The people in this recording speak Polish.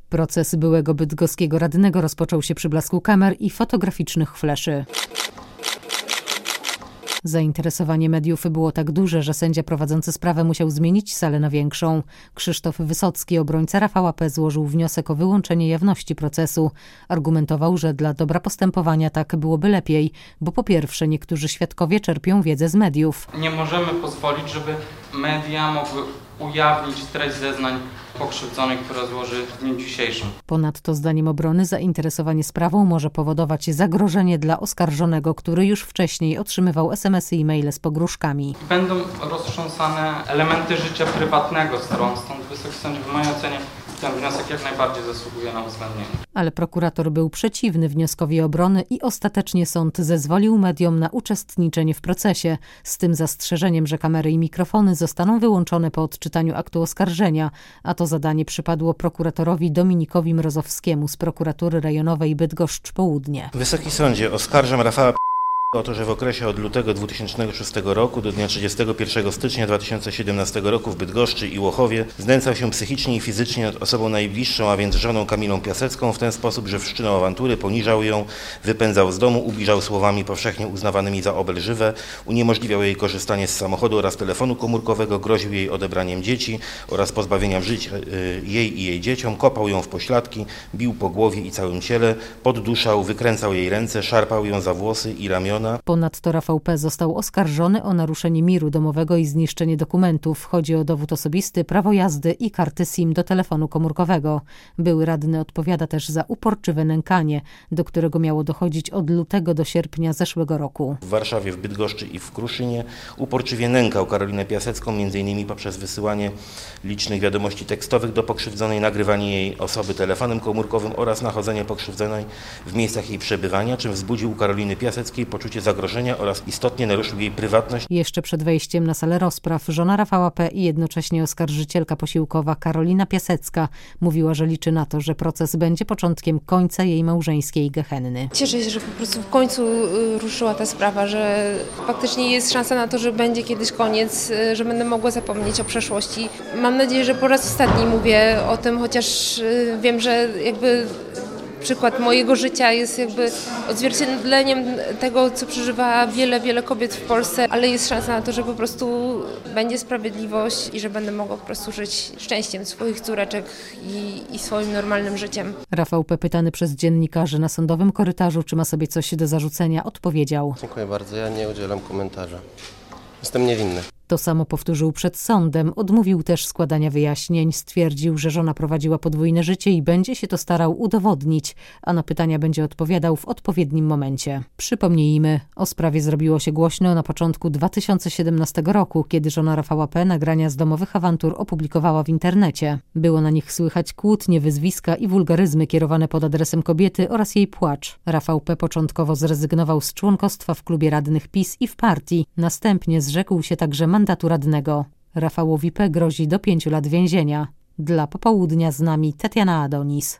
Proces byłego bydgoskiego radnego rozpoczął się przy blasku kamer i fotograficznych fleszy. Zainteresowanie mediów było tak duże, że sędzia prowadzący sprawę musiał zmienić salę na większą. Krzysztof Wysocki, obrońca Rafała P., złożył wniosek o wyłączenie jawności procesu. Argumentował, że dla dobra postępowania tak byłoby lepiej, bo po pierwsze niektórzy świadkowie czerpią wiedzę z mediów. Nie możemy pozwolić, żeby media mogły ujawnić treść zeznań pokrzywdzonej, która złoży w dniu dzisiejszym. Ponadto zdaniem obrony zainteresowanie sprawą może powodować zagrożenie dla oskarżonego, który już wcześniej otrzymywał SMS-y i maile z pogróżkami. Będą roztrząsane elementy życia prywatnego stron, stąd Wysoki Sądzie w mojej ocenie ten wniosek jak najbardziej zasługuje na uwzględnienie. Ale prokurator był przeciwny wnioskowi obrony i ostatecznie sąd zezwolił mediom na uczestniczenie w procesie, z tym zastrzeżeniem, że kamery i mikrofony zostaną wyłączone po odczytaniu aktu oskarżenia, a to zadanie przypadło prokuratorowi Dominikowi Mrozowskiemu z prokuratury rejonowej Bydgoszcz Południe. Wysoki Sądzie, oskarżam Rafała o to, że w okresie od lutego 2006 roku do dnia 31 stycznia 2017 roku w Bydgoszczy i Łochowie znęcał się psychicznie i fizycznie nad osobą najbliższą, a więc żoną Kamilą Piasecką w ten sposób, że wszczynał awantury, poniżał ją, wypędzał z domu, ubliżał słowami powszechnie uznawanymi za obelżywe, uniemożliwiał jej korzystanie z samochodu oraz telefonu komórkowego, groził jej odebraniem dzieci oraz pozbawieniem życia jej i jej dzieciom, kopał ją w pośladki, bił po głowie i całym ciele, podduszał, wykręcał jej ręce, szarpał ją za włosy i ramiona. Ponadto Rafał P. został oskarżony o naruszenie miru domowego i zniszczenie dokumentów. Chodzi o dowód osobisty, prawo jazdy i karty SIM do telefonu komórkowego. Były radny odpowiada też za uporczywe nękanie, do którego miało dochodzić od lutego do sierpnia zeszłego roku. W Warszawie, w Bydgoszczy i w Kruszynie uporczywie nękał Karolinę Piasecką, m.in. poprzez wysyłanie licznych wiadomości tekstowych do pokrzywdzonej, nagrywanie jej osoby telefonem komórkowym oraz nachodzenie pokrzywdzonej w miejscach jej przebywania, czym wzbudził u Karoliny Piaseckiej poczucie zagrożenia oraz istotnie naruszył jej prywatność. Jeszcze przed wejściem na salę rozpraw żona Rafała P. i jednocześnie oskarżycielka posiłkowa Karolina Piasecka mówiła, że liczy na to, że proces będzie początkiem końca jej małżeńskiej gehenny. Cieszę się, że po prostu w końcu ruszyła ta sprawa, że faktycznie jest szansa na to, że będzie kiedyś koniec, że będę mogła zapomnieć o przeszłości. Mam nadzieję, że po raz ostatni mówię o tym, chociaż wiem, że jakby przykład mojego życia jest jakby odzwierciedleniem tego, co przeżywa wiele kobiet w Polsce, ale jest szansa na to, że po prostu będzie sprawiedliwość i że będę mogła po prostu żyć szczęściem swoich córeczek i swoim normalnym życiem. Rafał P., pytany przez dziennikarzy na sądowym korytarzu, czy ma sobie coś do zarzucenia, odpowiedział: Dziękuję bardzo, ja nie udzielam komentarza. Jestem niewinny. To samo powtórzył przed sądem, odmówił też składania wyjaśnień, stwierdził, że żona prowadziła podwójne życie i będzie się to starał udowodnić, a na pytania będzie odpowiadał w odpowiednim momencie. Przypomnijmy, o sprawie zrobiło się głośno na początku 2017 roku, kiedy żona Rafała P. nagrania z domowych awantur opublikowała w internecie. Było na nich słychać kłótnie, wyzwiska i wulgaryzmy kierowane pod adresem kobiety oraz jej płacz. Rafał P. początkowo zrezygnował z członkostwa w klubie radnych PiS i w partii. Następnie zrzekł się także mandatu radnego. Rafałowi P. grozi do 5 lat więzienia. Dla Popołudnia z nami Tatiana Adonis.